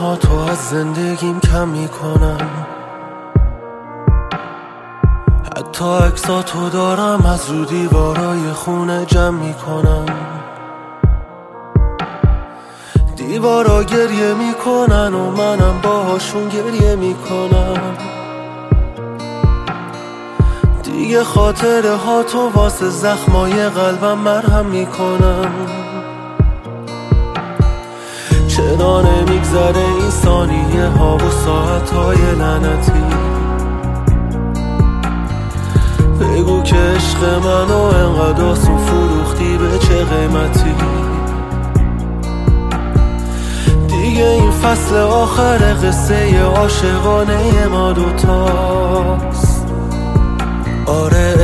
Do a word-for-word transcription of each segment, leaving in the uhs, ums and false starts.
ها تو از زندگیم کم میکنم، حتی عکساتو دارم از رو دیوارای خونه جمع میکنم. دیوارا گریه میکنن و منم باهاشون گریه میکنم. دیگه خاطره ها تو واسه زخمای قلبم مرهم میکنم. چرا نمیگذره این ثانیه ها و ساعت های لعنتی؟ بگو که عشق منو انقدر آسون فروختی، به چه قیمتی؟ دیگه این فصل آخر قصه عاشقانه ما دوتاست. آره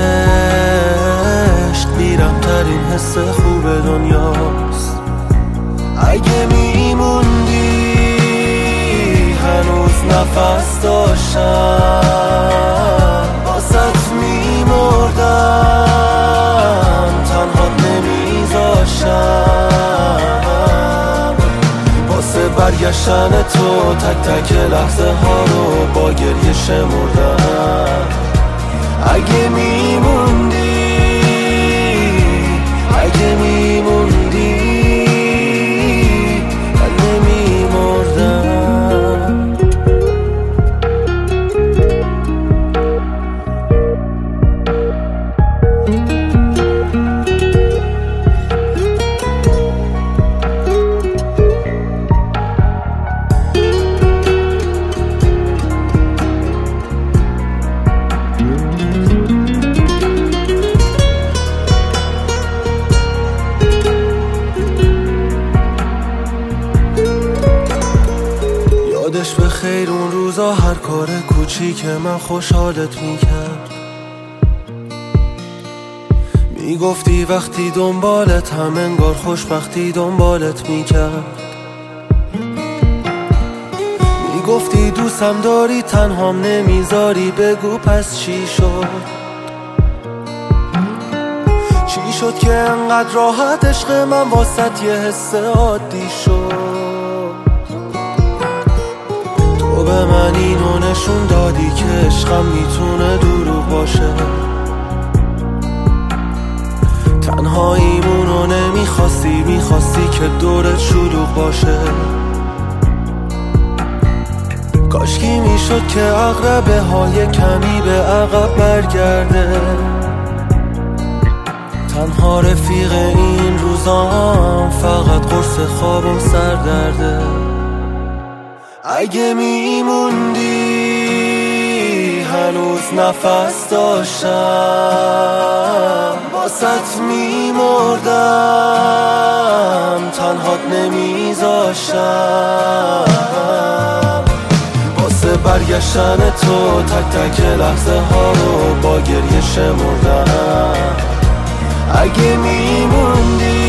عشق میرم ترین حس خوب دنیاست. اگه میموندی هنوز نفس داشتم، واسه میمردم تنها نمیذاشتم. واسه برگشتن تو تک تک لحظه ها رو با گریه شمردم. اگه میموندی اگه میموندی من نمیمردم. یادش به خیر اون روزا هر کار کوچیک من خوشحالت میکرد. میگفتی وقتی دنبالت هم انگار خوشبختی دنبالت میکرد. میگفتی دوستم داری تنهام نمیذاری، بگو پس چی شد؟ چی شد که انقدر راحت عشق من واسط یه حس عادی شد؟ تو به من اینو نشون دادی که عشقم میتونه دروغ باشه. تنهاییمونو نمیخواستی، میخواستی که دورت شلوغ باشه. کاشکی میشد که عقربه های کمی به عقب برگرده. تنها رفیق این روزام فقط قرص خوابم سردرده. اگه میموندی هنوز نفس داشتم، واسط میمردم تنهات نمیذاشتم. واسه برگشتن تو تک تک لحظه ها رو با گریه شمردم. اگه میموندی